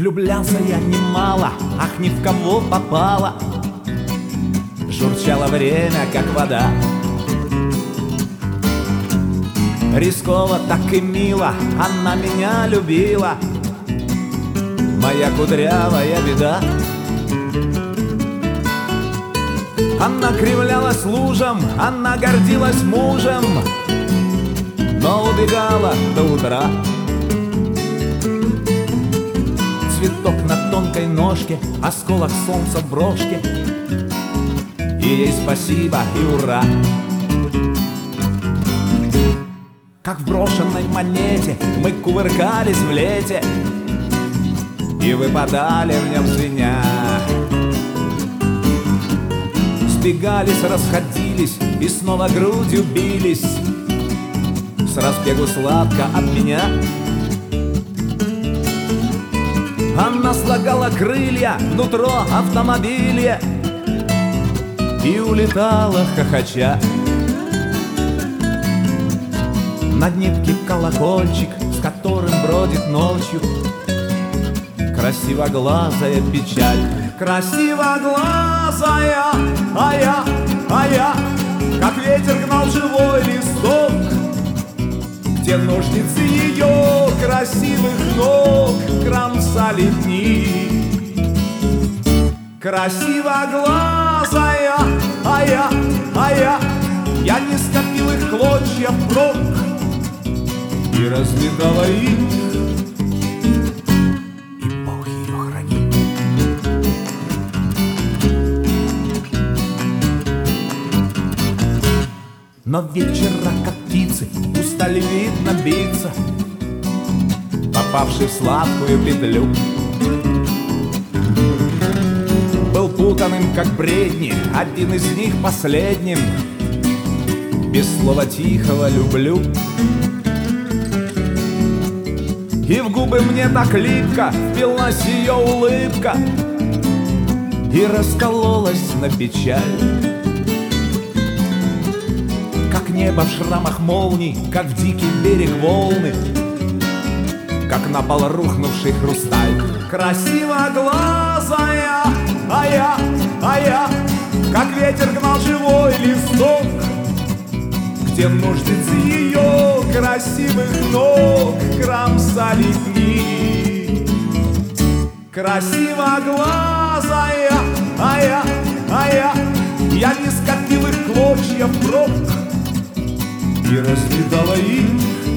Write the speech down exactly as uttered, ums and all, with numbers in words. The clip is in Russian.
Влюблялся я немало, ах, ни в кого попало. Журчало время, как вода. Рисково, так и мило, она меня любила, моя кудрявая беда. Она кривлялась лужам, она гордилась мужем, но убегала до утра. Цветок на тонкой ножке, осколок солнца в брошке, и ей спасибо и ура. Как в брошенной монете мы кувыркались в лете и выпадали в нем звеня. Сбегались, расходились и снова грудью бились, с разбегу сладко от меня. Она слагала крылья, нутро автомобиля и улетала хохоча. На нитке колокольчик, с которым бродит ночью красивоглазая печаль. Красивоглазая, а я, а я, как ветер гнал живой листок, где ножницы ее красивых ног кромсали дни. Красивоглазая, а я, а я, я не скопил их клочья впрок и разметала их, и Бог ее хранит. Но вечера, как птицы, устали, видно, биться, попавший в сладкую петлю. Был путанным, как бредни, один из них последним, без слова тихого люблю. И в губы мне так липко впилась ее улыбка и раскололась на печаль. Как небо в шрамах молний, как в дикий берег волны, как на пол рухнувший хрусталь. Красивоглазая, а я, а я, как ветер гнал живой листок, где ножницы ее красивых ног кромсали дни. Красивоглазая, а я, а я, я не скопил их клочья впрок и раскидала их,